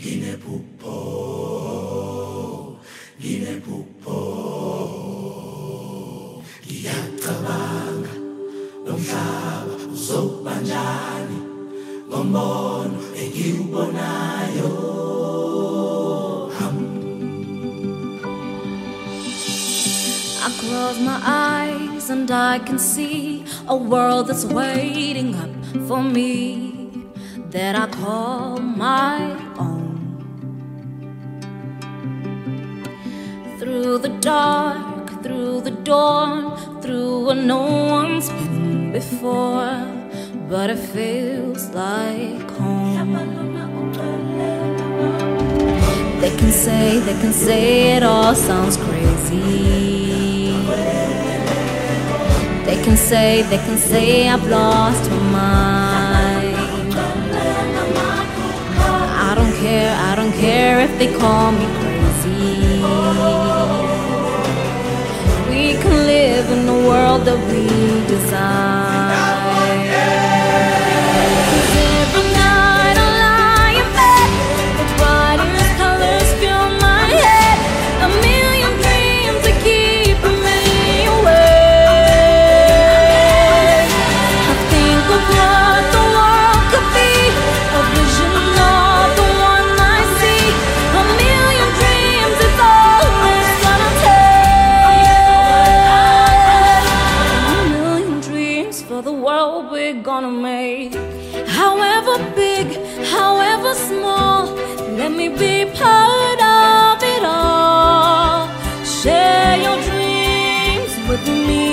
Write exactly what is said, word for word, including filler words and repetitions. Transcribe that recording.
Nginephupho, nginephupho, ngiyacabanga lomhlaba uzobanjani ngombono engiwubonayo. I close my eyes and I can see a world that's waiting up for me, that I call my own. Through the dark, through the dawn, through what no one's been before, but it feels like home. They can say, they can say it all sounds crazy. They can say, they can say I've lost my mind. I don't care, I don't care if they call me crazy. We can live in the world that we design. 'Cause every night I lie in bed, the brightest colors fill my head. A million dreams that keep me awake. I think of what the world could be, a vision of the one I see. A million dreams, it's all it's gonna take. A million dreams for the world we're gonna make. However big, however small, let me be part of it all. Share your dreams with me.